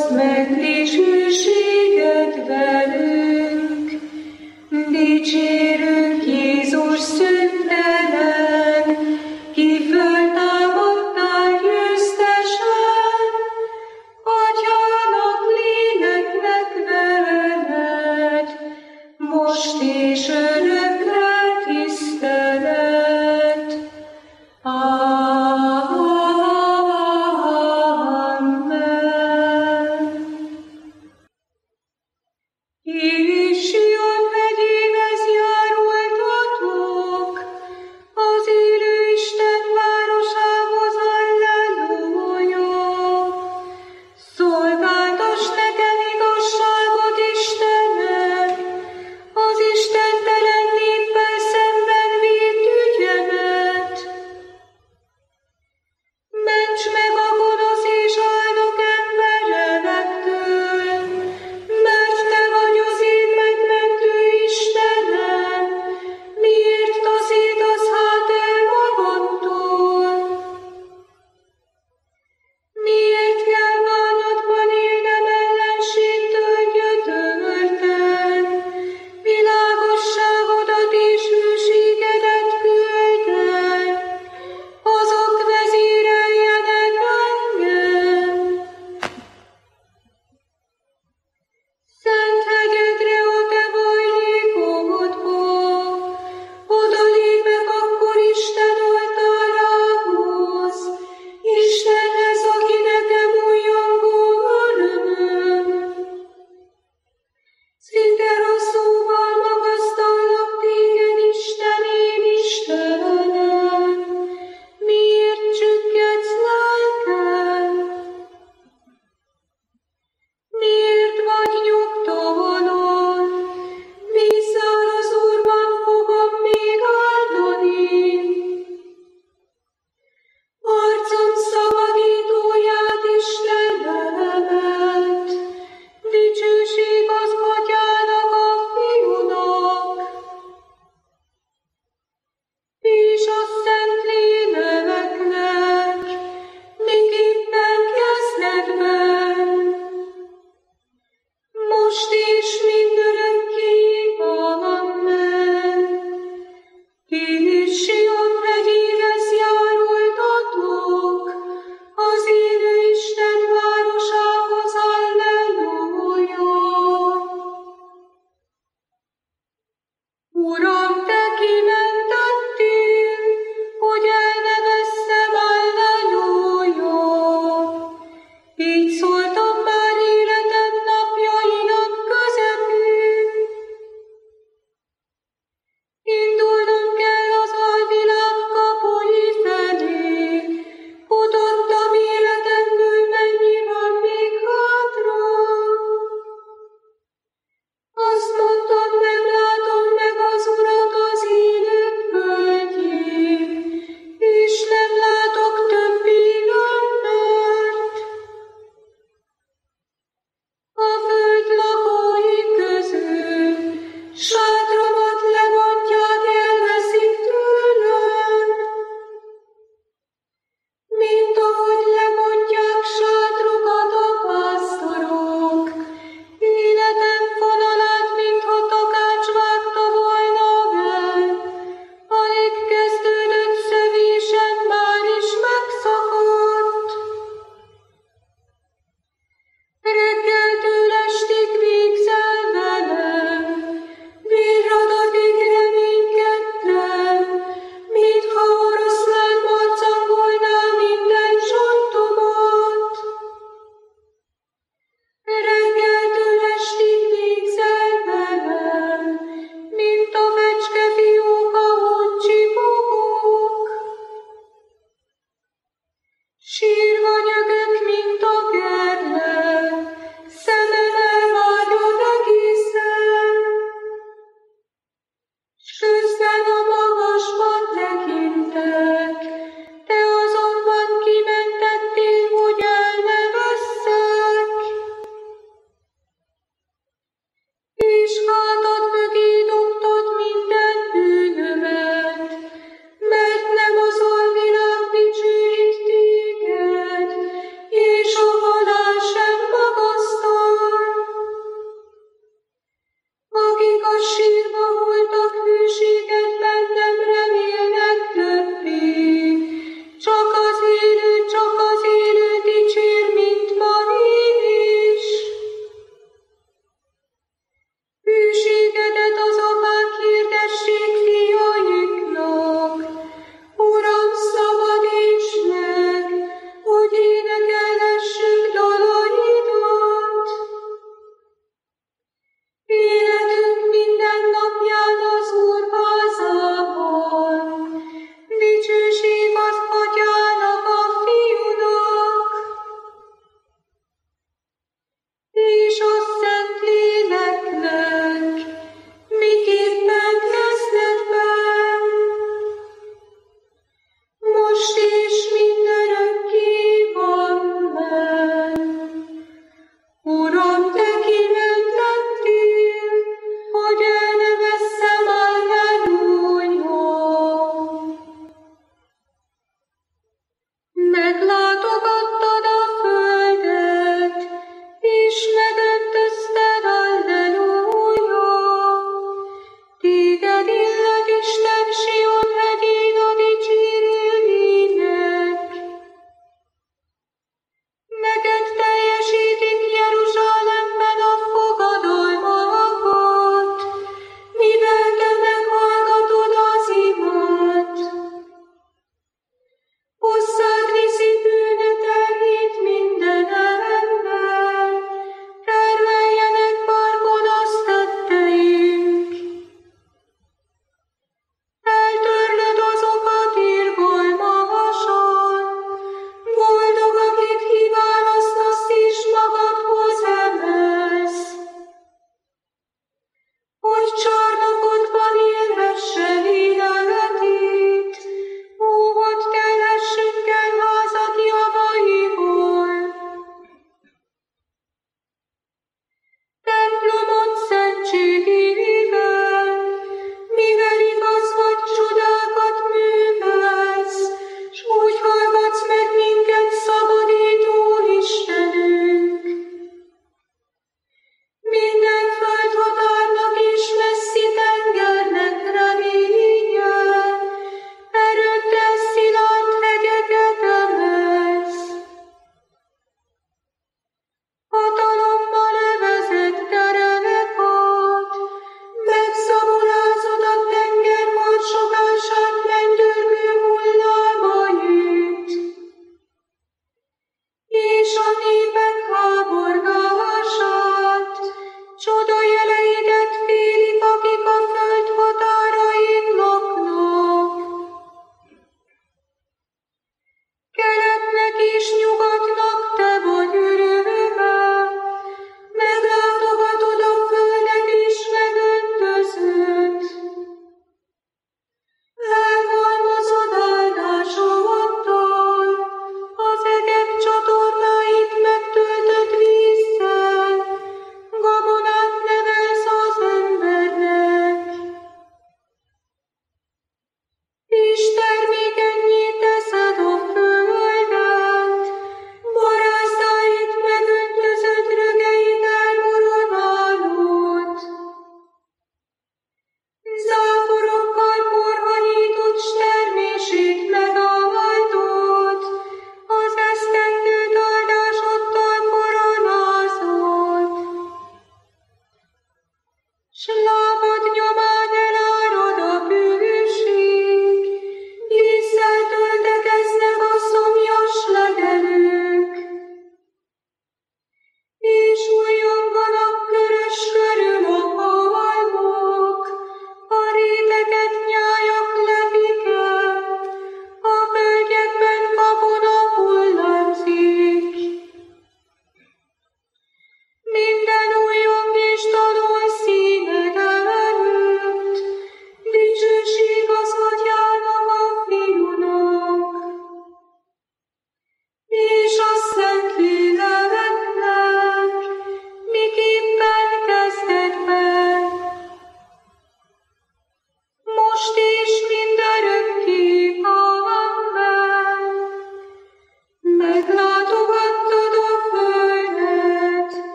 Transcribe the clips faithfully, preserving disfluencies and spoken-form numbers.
oszd meg dicsőséged velünk. Dicsérünk Jézus szüntelen, ki föltámadtál győztesen, Atyának, Léleknek veled, most és örökre tisztelet. Amen.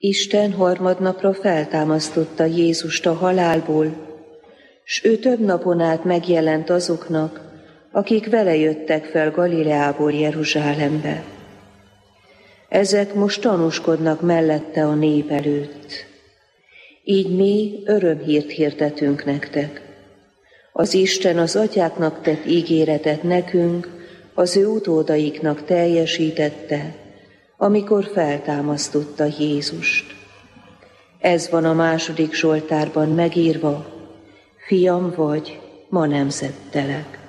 Isten harmadnapra feltámasztotta Jézust a halálból, s ő több napon át megjelent azoknak, akik vele jöttek fel Galileából Jeruzsálembe. Ezek most tanúskodnak mellette a nép előtt. Így mi örömhírt hirdetünk nektek. Az Isten az atyáknak tett ígéretet nekünk, az ő utódaiknak teljesítette, amikor feltámasztotta Jézust. Ez van a második Zsoltárban megírva: Fiam vagy, ma nemzettelek.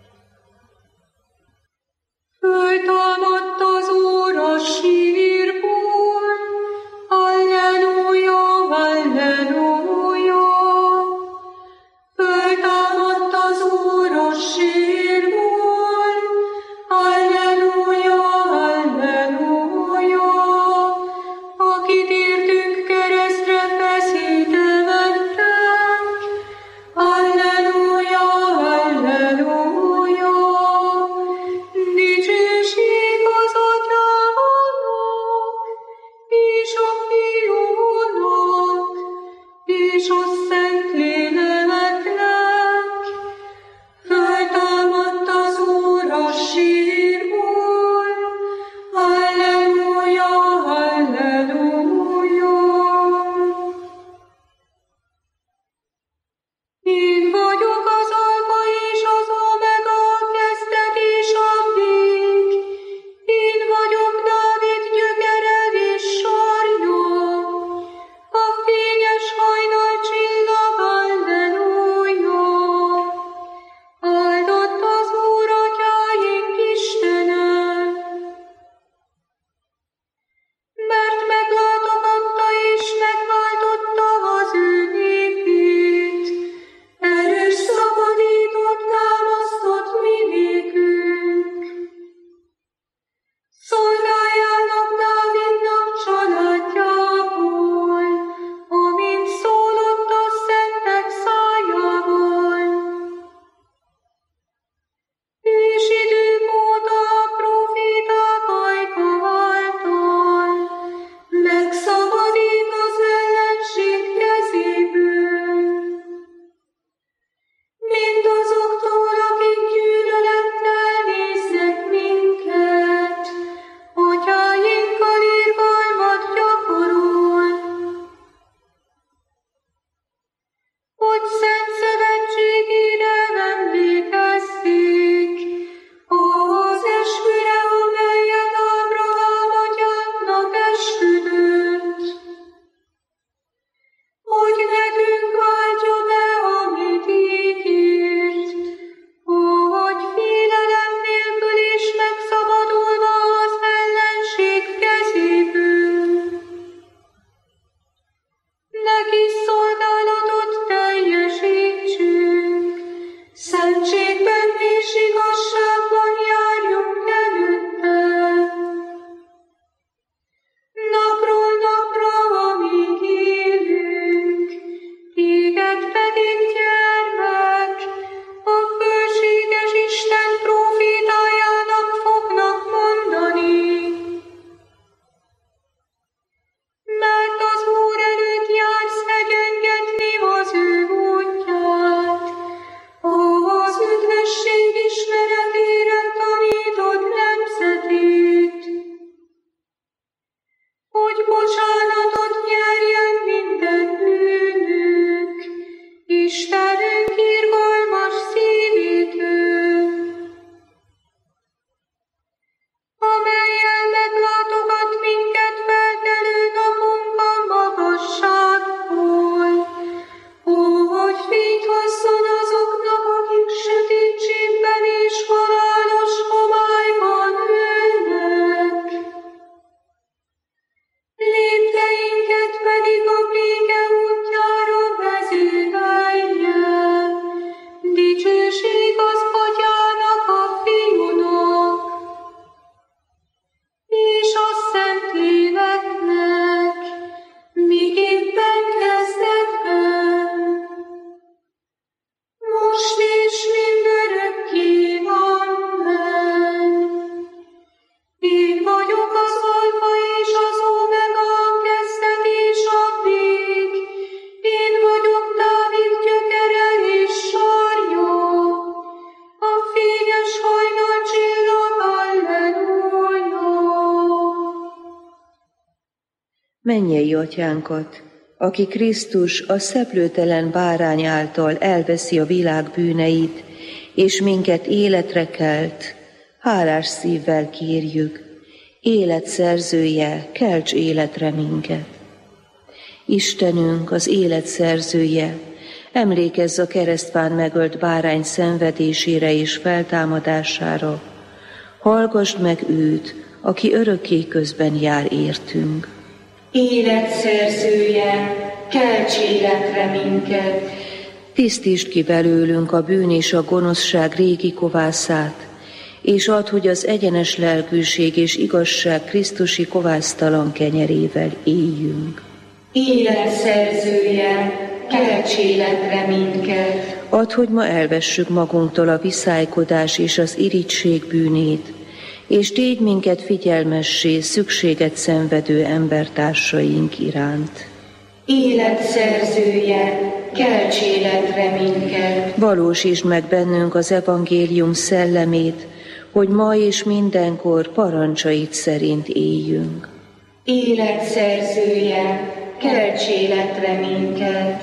Föltámadt az Úr a sírból, halleluja, halleluja. Föltámadt az Úr a sírból, halleluja, halleluja. Akit értünk keresztre feszítemettek, halleluja, halleluja. Dicsőség az Atyának, és a Fiúnak, és a Szentléleknek. Föltámadt az Úr a sírból, halleluja, halleluja. Én vagyok az alfa és az omega, a kezdet és a vég. Én vagyok Dávid gyökere és sarja, a fényes hajnal csillag, halleluja. Áldott az Úr atyáink Istene, mert meglátogatta és megváltotta az ő népét. Erős szabadítót támasztott mi nékünk. Szolgájának, Dávidnak családjából, amint szólott a szentek szájával. Ősidők óta a proféták ajka által megszabadít az ellenség kezéből. Mindazoktól, akik gyűlölettel néznek minket, atyáinkkal irgalmat gyakorol. Hogy szent szövetségére emlékezzék, az esküre, amelyet Ábrahám atyánknak esküdött, hogy nekünk váltja be, amit ígért, hogy félelem nélkül is megszabadulva az ellenség kezéből. Neki szolgálatot teljesítsünk, szentségben és igazságban járjunk előtte. Napról napra, amíg élünk, téged pedig, gyermek, a fölséges Isten prófétájának fognak mondani. Mert az Úr előtt jársz egyengetni az ő útját, az üdvösség ismeretére tanítod nemzetét, hogy bocsánatot nyerjen minden bűnük, Istenünk irgalmas szívétől, amellyel meglátogat minket felkelő napunkban magasságból, hogy fényt hozzon azoknak, akik sötétségben és halálos homályban ülnek. Lépteinket pedig a béke útjára vezérelje. mennyei atyánkat, aki Krisztus a szeplőtelen bárány által elveszi a világ bűneit, és minket életre kelt, hálás szívvel kérjük, élet szerzője, kelts életre minket. Istenünk, az élet szerzője, emlékezz a keresztfán megölt bárány szenvedésére és feltámadására, hallgasd meg őt, aki örökké közben jár értünk. Élet szerzője, kelts életre minket. Tisztítsd ki belőlünk a bűn és a gonoszság régi kovászát, és add, hogy az egyenes lelkűség és igazság krisztusi kovásztalan kenyerével éljünk. Élet szerzője, kelts életre minket. Add, hogy ma elvessük magunktól a viszálykodás és az irigység bűnét, és tégy minket figyelmessé szükséget szenvedő embertársaink iránt. Élet szerzője, kelts életre minket. Valósítsd meg bennünk az evangélium szellemét, hogy ma és mindenkor parancsait szerint éljünk. Élet szerzője, kelts életre minket.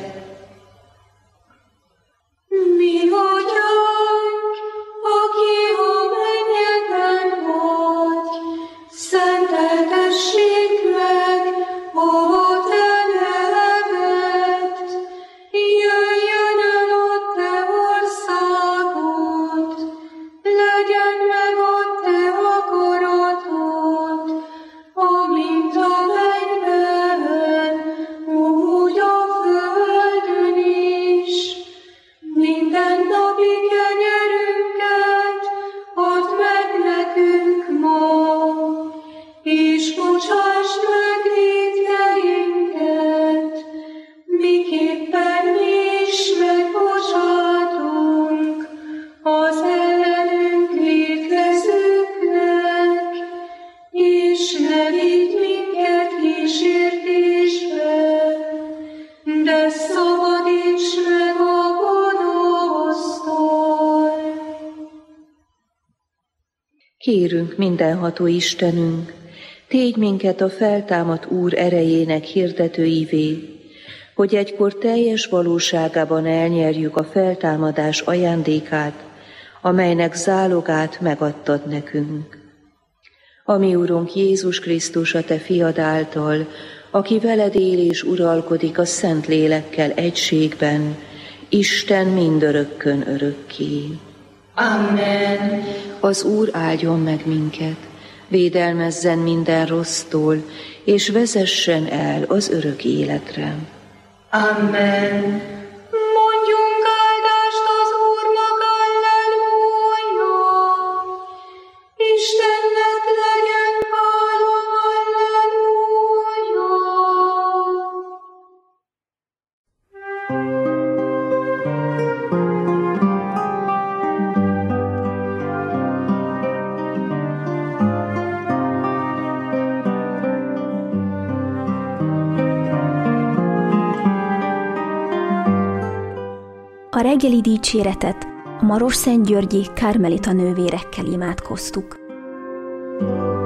Mi vagyunk, aki a mennyekben vagy, szenteltessék meg a te neved. Jöjjön el a te országod, legyen meg a te akaratod, amint a mennyben, úgy a földön is. Minden napi kenyerünket add meg nekünk ma, és bocsásd meg vétkeinket, miképpen mi is megbocsátunk az ellenünk vétkezőknek, és ne vigy minket kísértésbe, de szabadíts meg a gonosztól. Kérünk, mindenható Istenünk, tégy minket a feltámadt Úr erejének hirdetőivé, hogy egykor teljes valóságában elnyerjük a feltámadás ajándékát, amelynek zálogát megadtad nekünk. A mi Urunk Jézus Krisztus, a te fiad által, aki veled él és uralkodik a Szent Lélekkel egységben, Isten mindörökkön örökké. Amen. Az Úr áldjon meg minket, védelmezzen minden rossztól, és vezessen el az örök életre. Amen. Mondjunk áldást az Úrnak, alleluja! Istennek legyen hála, alleluja! A reggeli dicséretet a Marosszentgyörgyi Kármelita nővérekkel imádkoztuk.